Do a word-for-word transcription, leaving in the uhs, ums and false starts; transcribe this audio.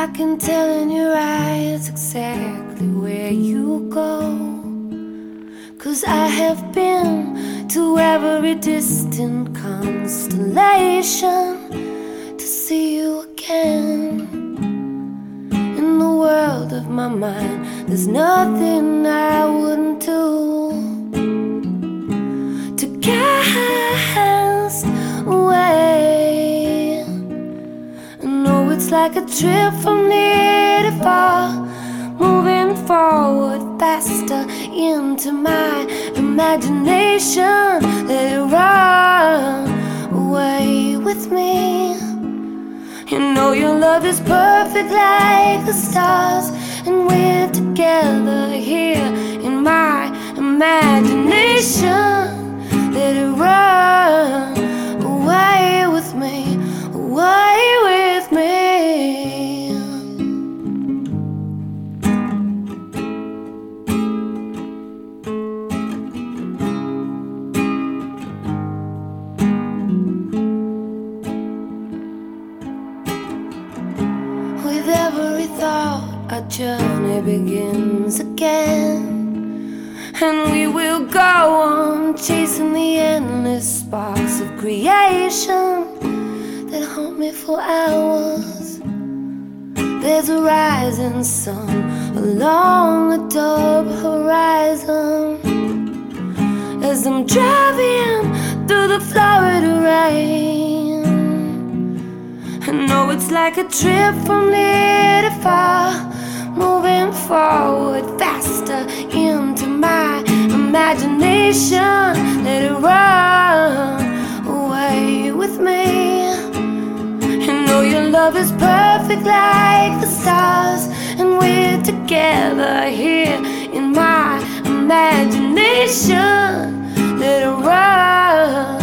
I can tell in your eyes exactly where you go, 'cause I have been to every distant constellation to see you again. In the world of my mind, there's nothing I wouldn't do to cast away. I know it's like a trip from near to far, moving forward faster into my imagination. Let it run away with me. You know your love is perfect like the stars, and we're together here in my imagination. Let it run away with me, away with me. With every thought, our journey begins again, and we will go on chasing the endless sparks of creation that haunt me for hours. There's a rising sun along a dark horizon as I'm driving through the Florida rain. I know it's like a trip from near to far, moving forward faster into my imagination. Let it run away with me. You know your love is perfect like the stars, and we're together here in my imagination. Let it run